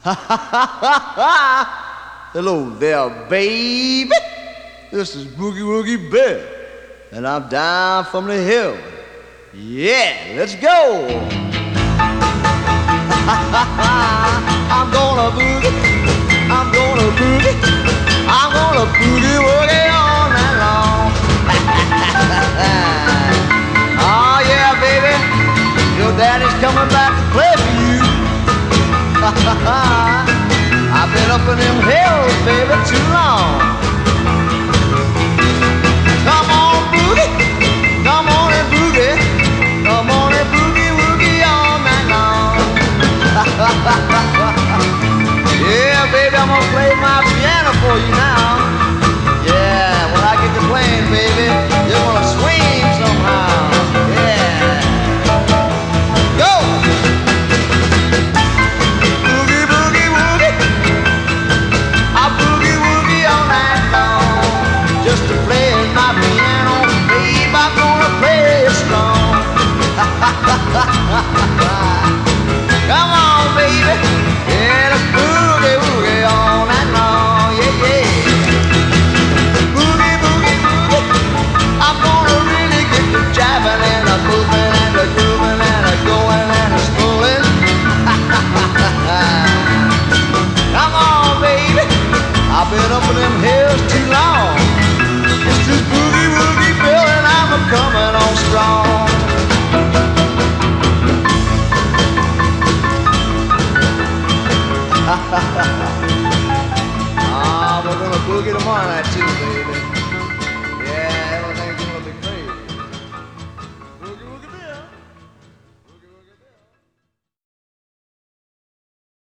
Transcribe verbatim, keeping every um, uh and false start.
Hello there, baby. This is Boogie Woogie Bill, and I'm down from the hill. Yeah, let's go. I'm gonna boogie, I'm gonna boogie, I'm gonna boogie woogie all night long. Oh yeah, baby, your daddy's coming back to play for you. I've been up in them hills, baby, too long. Come on, boogie, come on and boogie, come on and boogie woogie all night long. Yeah, baby, I'm gonna play my piano for you now. Yeah, when I get to playing, baby, you're gonna swing somehow. Yeah, go. Boogie, boogie, woogie. I boogie woogie all night long. Just to play my piano, babe, I'm gonna play it strong. Come on, baby, yeah, let's boogie woogie all night long, yeah, yeah. Boogie, boogie, boogie, I'm gonna really get the jiving and the moving and the grooving and the going and the schooling. Come on, baby, I've been up in them hills too long. It's just Boogie Woogie Bill and I'm a coming on strong. Ah, we're gonna boogie tomorrow night too, baby.